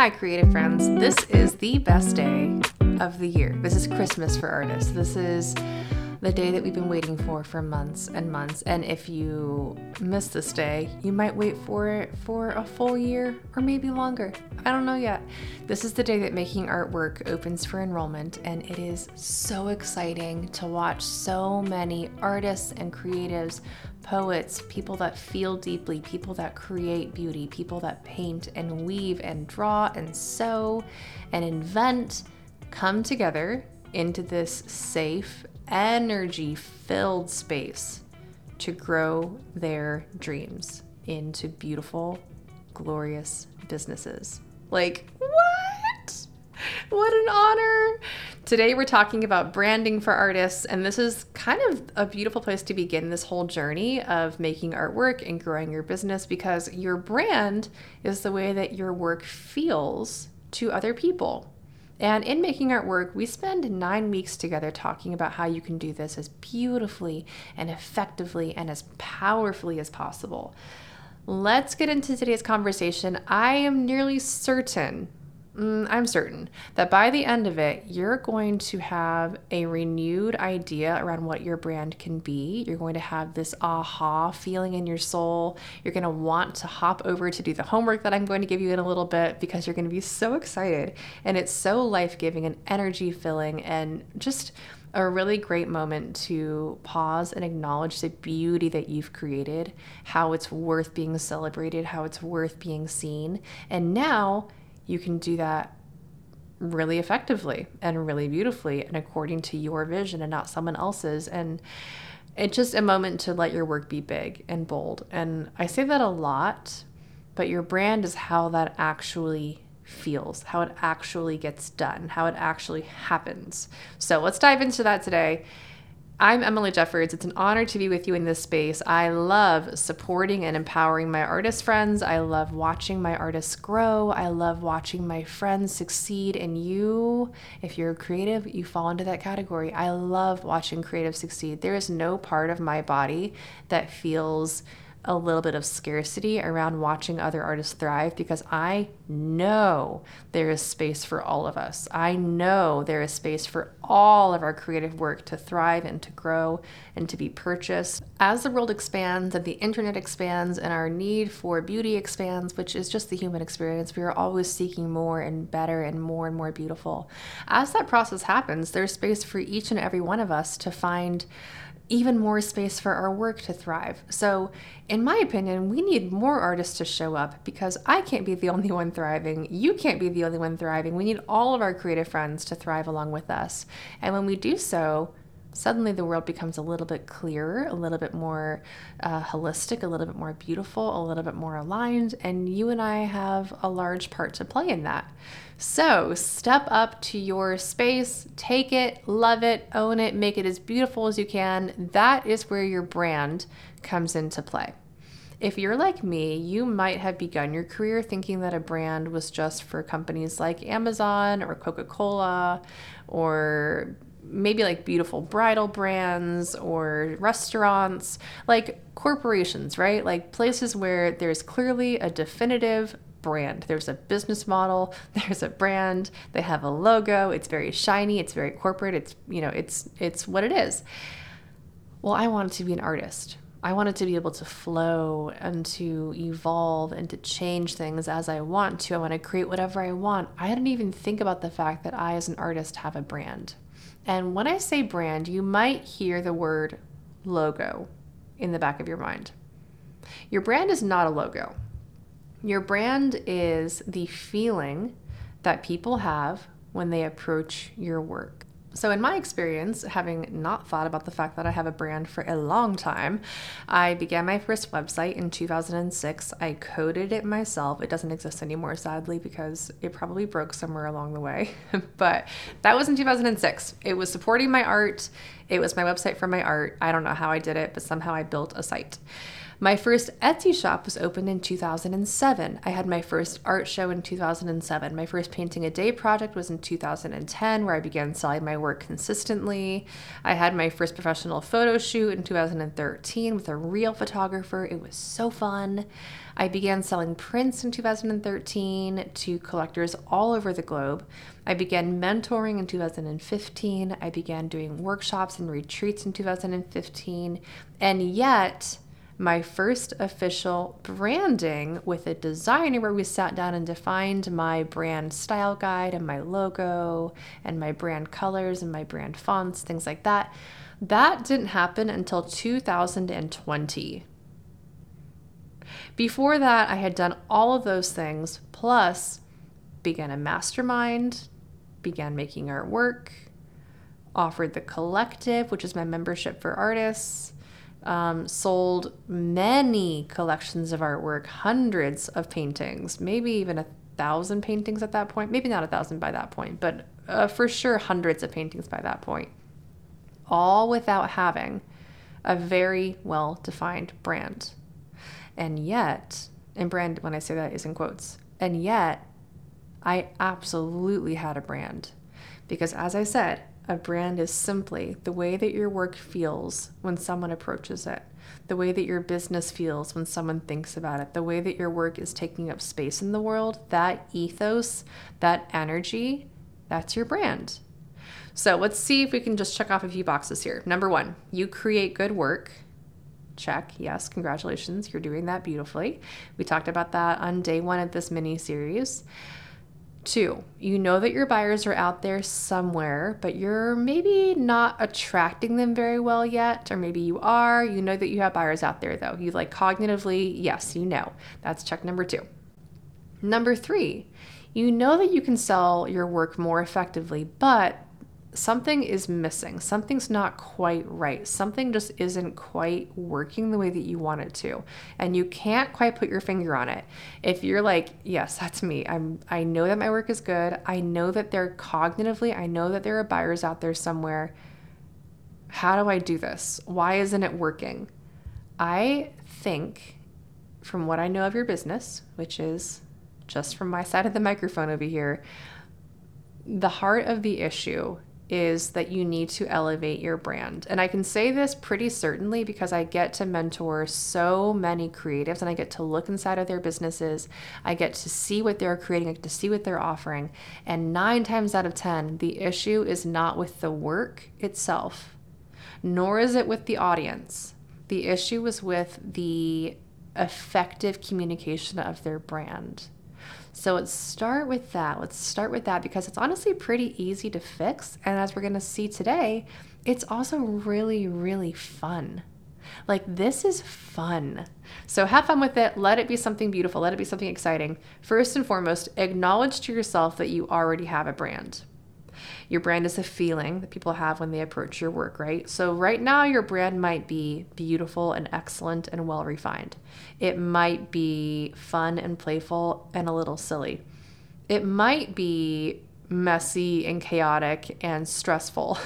Hi, creative friends. This is the best day of the year. This is Christmas for artists. This is the day that we've been waiting for months and months. And if you miss this day, you might wait for it for a full year or maybe longer. I don't know yet. This is the day that Making Artwork opens for enrollment, and it is so exciting to watch so many artists and creatives, poets, people that feel deeply, people that create beauty, people that paint and weave and draw and sew and invent come together into this safe, energy-filled space to grow their dreams into beautiful, glorious businesses. Like, what? What an honor. Today we're talking about branding for artists, and this is kind of a beautiful place to begin this whole journey of making artwork and growing your business, because your brand is the way that your work feels to other people. And in Making Artwork, we spend 9 weeks together talking about how you can do this as beautifully and effectively and as powerfully as possible. Let's get into today's conversation. I am nearly certain, I'm certain that by the end of it, you're going to have a renewed idea around what your brand can be. You're going to have this aha feeling in your soul. You're going to want to hop over to do the homework that I'm going to give you in a little bit, because you're going to be so excited. And it's so life-giving and energy-filling, and just a really great moment to pause and acknowledge the beauty that you've created, how it's worth being celebrated, how it's worth being seen. And now you can do that really effectively and really beautifully and according to your vision and not someone else's. And it's just a moment to let your work be big and bold. And I say that a lot, but your brand is how that actually feels, how it actually gets done, how it actually happens. So let's dive into that today. I'm Emily Jeffords. It's an honor to be with you in this space. I love supporting and empowering my artist friends. I love watching my artists grow. I love watching my friends succeed. And you, if you're a creative, you fall into that category. I love watching creatives succeed. There is no part of my body that feels a little bit of scarcity around watching other artists thrive, because I know there is space for all of us. I know there is space for all of our creative work to thrive and to grow and to be purchased. As the world expands and the internet expands and our need for beauty expands, which is just the human experience, we are always seeking more and better and more beautiful. As that process happens, there's space for each and every one of us to find even more space for our work to thrive. So in my opinion, we need more artists to show up, because I can't be the only one thriving. You can't be the only one thriving. We need all of our creative friends to thrive along with us. And when we do so, suddenly the world becomes a little bit clearer, a little bit more holistic, a little bit more beautiful, a little bit more aligned, and you and I have a large part to play in that. So step up to your space, take it, love it, own it, make it as beautiful as you can. That is where your brand comes into play. If you're like me, you might have begun your career thinking that a brand was just for companies like Amazon or Coca-Cola, or maybe like beautiful bridal brands or restaurants, like corporations, right? Like places where there's clearly a definitive brand. There's a business model, there's a brand, they have a logo, it's very shiny, it's very corporate, it's what it is. Well, I wanted to be an artist. I wanted to be able to flow and to evolve and to change things as I want to. I want to create whatever I want. I didn't even think about the fact that I, as an artist, have a brand. And when I say brand, you might hear the word logo in the back of your mind. Your brand is not a logo. Your brand is the feeling that people have when they approach your work. So in my experience, having not thought about the fact that I have a brand for a long time, I began my first website in 2006. I coded it myself. It doesn't exist anymore, sadly, because it probably broke somewhere along the way. But that was in 2006. It was supporting my art. It was my website for my art. I don't know how I did it, but somehow I built a site. My first Etsy shop was opened in 2007. I had my first art show in 2007. My first painting a day project was in 2010, where I began selling my work consistently. I had my first professional photo shoot in 2013 with a real photographer. It was so fun. I began selling prints in 2013 to collectors all over the globe. I began mentoring in 2015. I began doing workshops and retreats in 2015. And yet, my first official branding with a designer, where we sat down and defined my brand style guide and my logo and my brand colors and my brand fonts, things like that, that didn't happen until 2020. Before that, I had done all of those things, plus began a mastermind, began making artwork, offered the collective, which is my membership for artists, sold many collections of artwork, hundreds of paintings, maybe even 1,000 paintings at that point. Maybe not 1,000 by that point, but for sure hundreds of paintings by that point. All without having a very well-defined brand. And yet, and brand, when I say that, is in quotes, and yet I absolutely had a brand. Because as I said, a brand is simply the way that your work feels when someone approaches it, the way that your business feels when someone thinks about it, the way that your work is taking up space in the world, that ethos, that energy, that's your brand. So let's see if we can just check off a few boxes here. Number 1, you create good work. Check. Yes, congratulations. You're doing that beautifully. We talked about that on day 1 of this mini series. 2, you know that your buyers are out there somewhere, but you're maybe not attracting them very well yet, or maybe you are. You know that you have buyers out there, though. You cognitively, yes, you know. That's check number 2. Number 3, you know that you can sell your work more effectively, but something is missing. Something's not quite right. Something just isn't quite working the way that you want it to. And you can't quite put your finger on it. If you're like, yes, that's me. I know that my work is good. I know that I know that there are buyers out there somewhere. How do I do this? Why isn't it working? I think, from what I know of your business, which is just from my side of the microphone over here, the heart of the issue is that you need to elevate your brand. And I can say this pretty certainly because I get to mentor so many creatives and I get to look inside of their businesses. I get to see what they're creating, I get to see what they're offering. And 9 times out of 10, the issue is not with the work itself, nor is it with the audience. The issue is with the effective communication of their brand. So let's start with that. Because it's honestly pretty easy to fix. And as we're going to see today, it's also really, really fun. This is fun. So have fun with it. Let it be something beautiful. Let it be something exciting. First and foremost, acknowledge to yourself that you already have a brand. Your brand is a feeling that people have when they approach your work, right? So right now, your brand might be beautiful and excellent and well-refined. It might be fun and playful and a little silly. It might be messy and chaotic and stressful.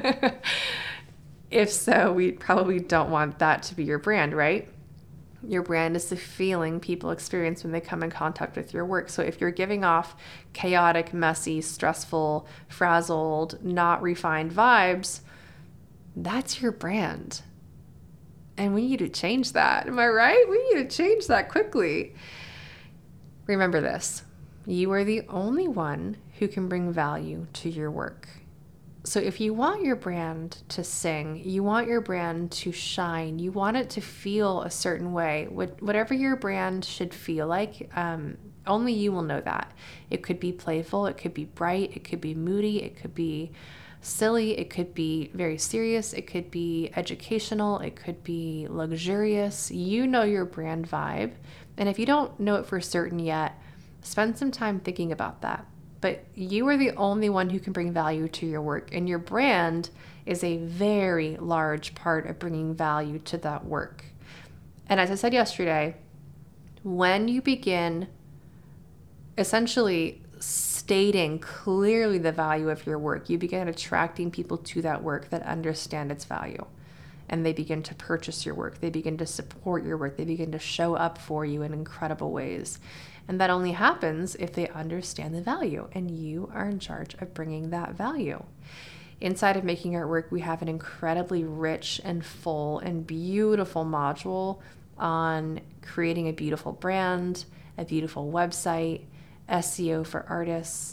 If so, we probably don't want that to be your brand, right? Your brand is the feeling people experience when they come in contact with your work. So if you're giving off chaotic, messy, stressful, frazzled, not refined vibes, that's your brand. And we need to change that. Am I right? We need to change that quickly. Remember this. You are the only one who can bring value to your work. So if you want your brand to sing, you want your brand to shine, you want it to feel a certain way, whatever your brand should feel like, only you will know that. It could be playful, it could be bright, it could be moody, it could be silly, it could be very serious, it could be educational, it could be luxurious. You know your brand vibe. And if you don't know it for certain yet, spend some time thinking about that. But you are the only one who can bring value to your work, and your brand is a very large part of bringing value to that work. And as I said yesterday, when you begin essentially stating clearly the value of your work, you begin attracting people to that work that understand its value. and they begin to purchase your work. They begin to support your work. They begin to show up for you in incredible ways. And that only happens if they understand the value, and you are in charge of bringing that value. Inside of Making Art Work, we have an incredibly rich and full and beautiful module on creating a beautiful brand, a beautiful website, SEO for artists,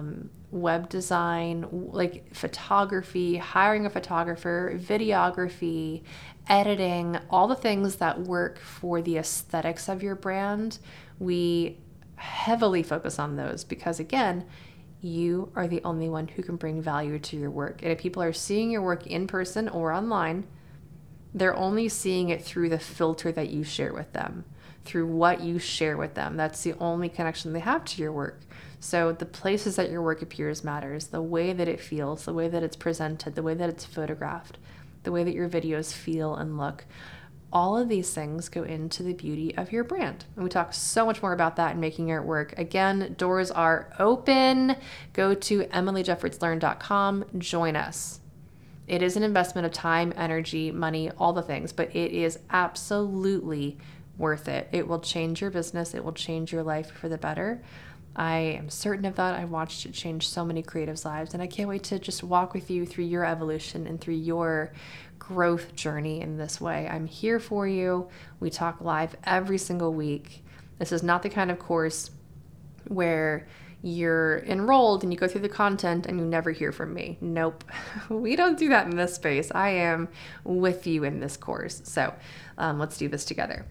web design, like photography, hiring a photographer, videography, editing, all the things that work for the aesthetics of your brand. We heavily focus on those because, again, you are the only one who can bring value to your work. And if people are seeing your work in person or online, they're only seeing it through the filter that you share with them, through what you share with them. That's the only connection they have to your work. So the places that your work appears matters, the way that it feels, the way that it's presented, the way that it's photographed, the way that your videos feel and look. All of these things go into the beauty of your brand. And we talk so much more about that in Making Art Work. Again, doors are open. Go to emilyjeffordslearn.com. Join us. It is an investment of time, energy, money, all the things, but it is absolutely worth it. It will change your business. It will change your life for the better. I am certain of that. I watched it change so many creatives' lives, and I can't wait to just walk with you through your evolution and through your growth journey in this way. I'm here for you. We talk live every single week. This is not the kind of course where you're enrolled and you go through the content and you never hear from me. Nope. We don't do that in this space. I am with you in this course. So let's do this together.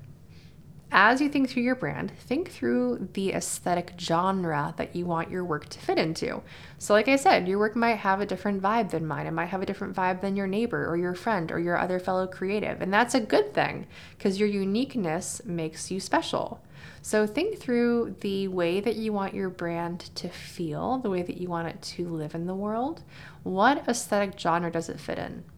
As you think through your brand, think through the aesthetic genre that you want your work to fit into. So like I said, your work might have a different vibe than mine. It might have a different vibe than your neighbor or your friend or your other fellow creative. And that's a good thing because your uniqueness makes you special. So think through the way that you want your brand to feel, the way that you want it to live in the world. What aesthetic genre does it fit in?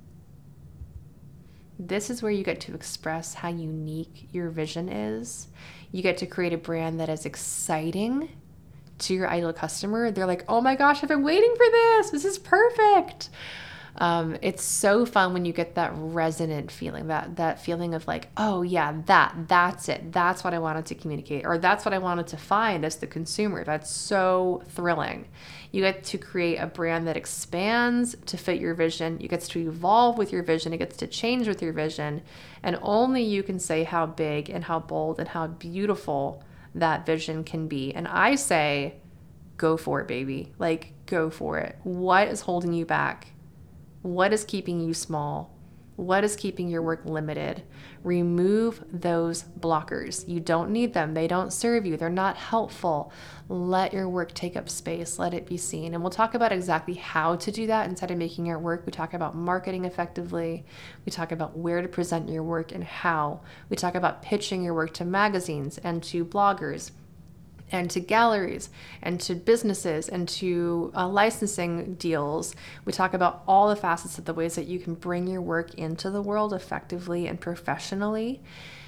This is where you get to express how unique your vision is. You get to create a brand that is exciting to your ideal customer. They're like, oh my gosh, I've been waiting for this. This is perfect. It's so fun when you get that resonant feeling, that feeling of like, oh yeah, that's it. That's what I wanted to communicate, or that's what I wanted to find as the consumer. That's so thrilling. You get to create a brand that expands to fit your vision. You get to evolve with your vision. It gets to change with your vision. And only you can say how big and how bold and how beautiful that vision can be. And I say, go for it, baby. Like, go for it. What is holding you back? What is keeping you small? What is keeping your work limited? Remove those blockers. You don't need them. They don't serve you. They're not helpful. Let your work take up space. Let it be seen. And we'll talk about exactly how to do that inside of Making Art Work. We talk about marketing effectively. We talk about where to present your work and how. We talk about pitching your work to magazines and to bloggers and to galleries and to businesses and to licensing deals. We talk about all the facets of the ways that you can bring your work into the world effectively and professionally.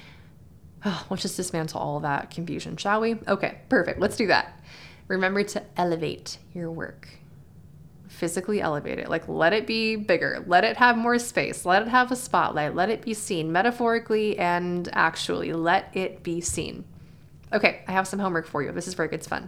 We'll just dismantle all of that confusion, shall we? Okay, perfect. Let's do that. Remember to elevate your work. Physically elevate it. Like, let it be bigger. Let it have more space. Let it have a spotlight. Let it be seen metaphorically and actually. Let it be seen. Okay, I have some homework for you. This is where it gets fun.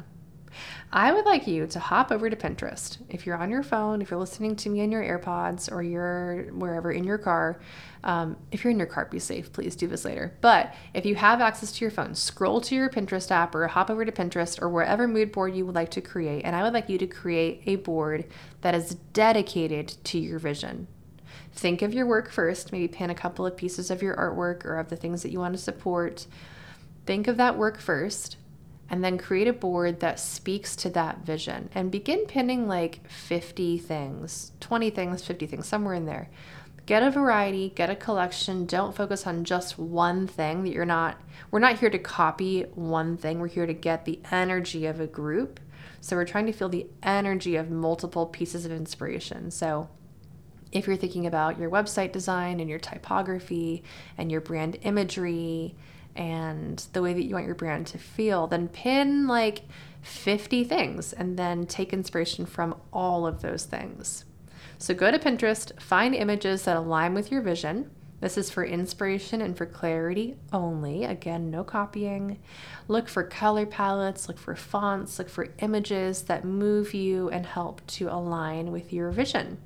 I would like you to hop over to Pinterest. If you're on your phone, if you're listening to me in your AirPods, or you're wherever in your car, if you're in your car, be safe. Please do this later. But if you have access to your phone, scroll to your Pinterest app or hop over to Pinterest or wherever mood board you would like to create. And I would like you to create a board that is dedicated to your vision. Think of your work first. Maybe pin a couple of pieces of your artwork or of the things that you want to support. Think of that work first, and then create a board that speaks to that vision and begin pinning like 50 things, 20 things, 50 things, somewhere in there. Get a variety, get a collection. Don't focus on just one thing we're not here to copy one thing. We're here to get the energy of a group. So we're trying to feel the energy of multiple pieces of inspiration. So if you're thinking about your website design and your typography and your brand imagery and the way that you want your brand to feel, then pin like 50 things and then take inspiration from all of those things. So go to Pinterest, find images that align with your vision, This is for inspiration and for clarity only. Again, no copying. Look for color palettes, look for fonts, look for images that move you and help to align with your vision.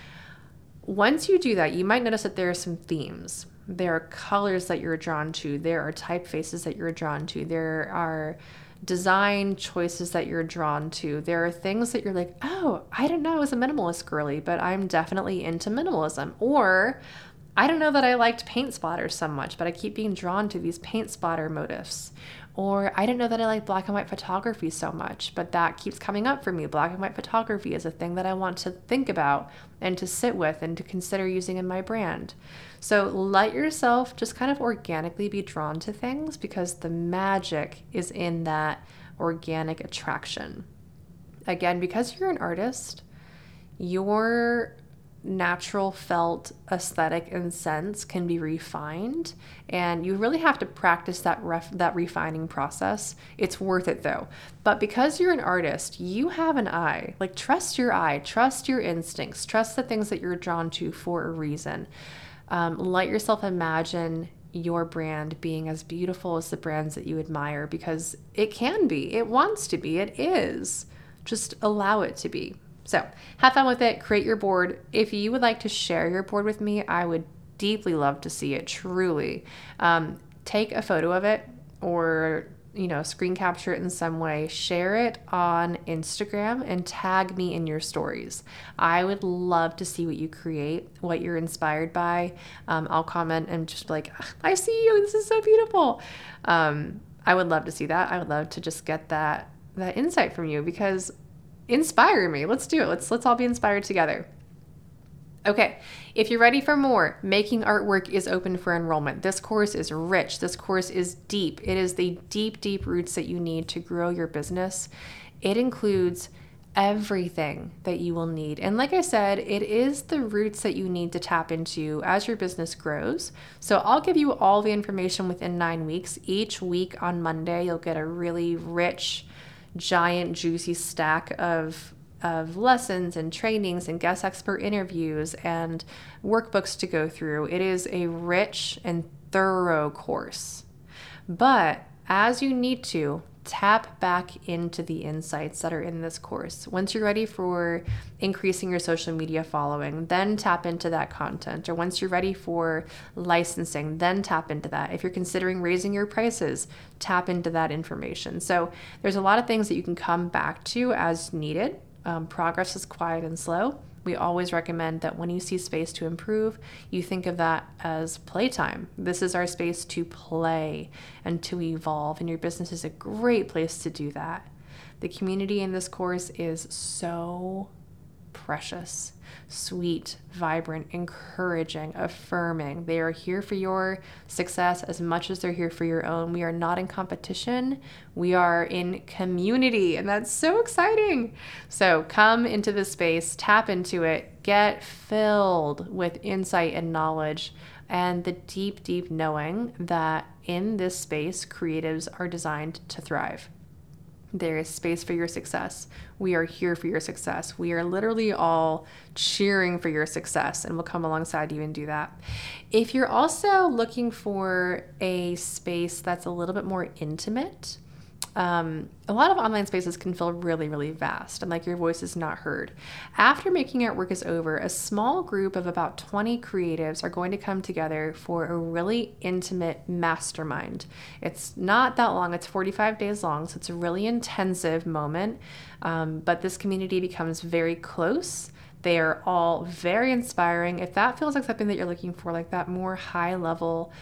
Once you do that, you might notice that there are some themes. There are colors that you're drawn to. There are typefaces that you're drawn to. There are design choices that you're drawn to. There are things that you're like, oh, I didn't know I was a minimalist girly, but I'm definitely into minimalism. Or I don't know that I liked paint splatters so much, but I keep being drawn to these paint splatter motifs. Or I didn't know that I like black and white photography so much, but that keeps coming up for me. Black and white photography is a thing that I want to think about and to sit with and to consider using in my brand. So let yourself just kind of organically be drawn to things, because the magic is in that organic attraction. Again, because you're an artist, your natural felt aesthetic and sense can be refined, and you really have to practice that refining process. It's worth it though. But because you're an artist, you have an eye. Like, trust your eye, trust your instincts, trust the things that you're drawn to for a reason. Let yourself imagine your brand being as beautiful as the brands that you admire, because it can be, it wants to be, it is. Just allow it to be. So have fun with it, create your board. If you would like to share your board with me, I would deeply love to see it, truly. Take a photo of it, or screen capture it in some way, share it on Instagram and tag me in your stories. I would love to see what you create, what you're inspired by. I'll comment and just be like, I see you, this is so beautiful. I would love to see that. I would love to just get that insight from you, because inspire me. Let's do it. Let's all be inspired together. Okay, if you're ready for more, Making Artwork is open for enrollment. This course is rich. This course is deep. It is the deep, deep roots that you need to grow your business. It includes everything that you will need. And like I said, it is the roots that you need to tap into as your business grows. So I'll give you all the information within 9 weeks. Each week on Monday, you'll get a really rich, giant, juicy stack of lessons and trainings and guest expert interviews and workbooks to go through. It is a rich and thorough course. But as you need to, tap back into the insights that are in this course. Once you're ready for increasing your social media following, then tap into that content. Or once you're ready for licensing, then tap into that. If you're considering raising your prices, tap into that information. So there's a lot of things that you can come back to as needed. Progress is quiet and slow. We always recommend that when you see space to improve, you think of that as playtime. This is our space to play and to evolve, and your business is a great place to do that. The community in this course is so precious, sweet, vibrant, encouraging, affirming. They are here for your success as much as they're here for your own. We are not in competition. We are in community, and that's so exciting. So come into this space, tap into it, get filled with insight and knowledge, and the deep, deep knowing that in this space, creatives are designed to thrive. There is space for your success. We are here for your success. We are literally all cheering for your success, and we'll come alongside you and do that. If you're also looking for a space that's a little bit more intimate, a lot of online spaces can feel really, really vast and like your voice is not heard. After Making Artwork is over, a small group of about 20 creatives are going to come together for a really intimate mastermind. It's not that long. It's 45 days long, so it's a really intensive moment, but this community becomes very close. They are all very inspiring. If that feels like something that you're looking for, like that more high level,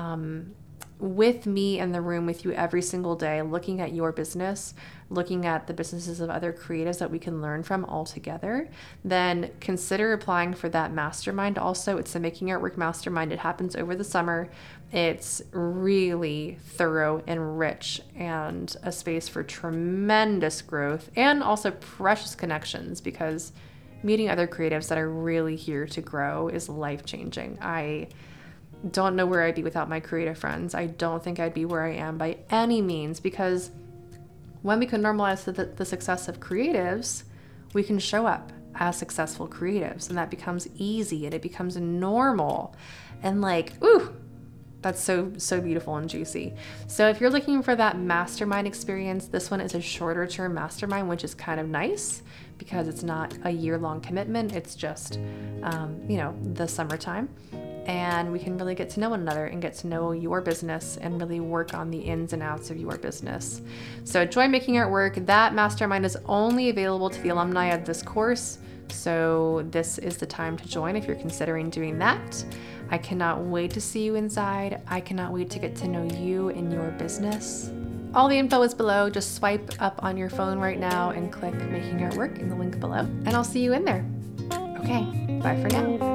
with me in the room with you every single day, looking at your business, looking at the businesses of other creatives that we can learn from all together, then consider applying for that mastermind. Also, it's the Making Artwork Mastermind. It happens over the summer. It's really thorough and rich and a space for tremendous growth and also precious connections, because meeting other creatives that are really here to grow is life-changing. I don't know where I'd be without my creative friends. I don't think I'd be where I am by any means, because when we can normalize the success of creatives, we can show up as successful creatives, and that becomes easy and it becomes normal. And like, ooh, that's so beautiful and juicy. So if you're looking for that mastermind experience, this one is a shorter term mastermind, which is kind of nice because it's not a year-long commitment. It's just, the summertime. And we can really get to know one another and get to know your business and really work on the ins and outs of your business. So join Making Art Work. That mastermind is only available to the alumni of this course. So this is the time to join if you're considering doing that. I cannot wait to see you inside. I cannot wait to get to know you and your business. All the info is below. Just swipe up on your phone right now and click Making Art Work in the link below. And I'll see you in there. Okay, bye for now.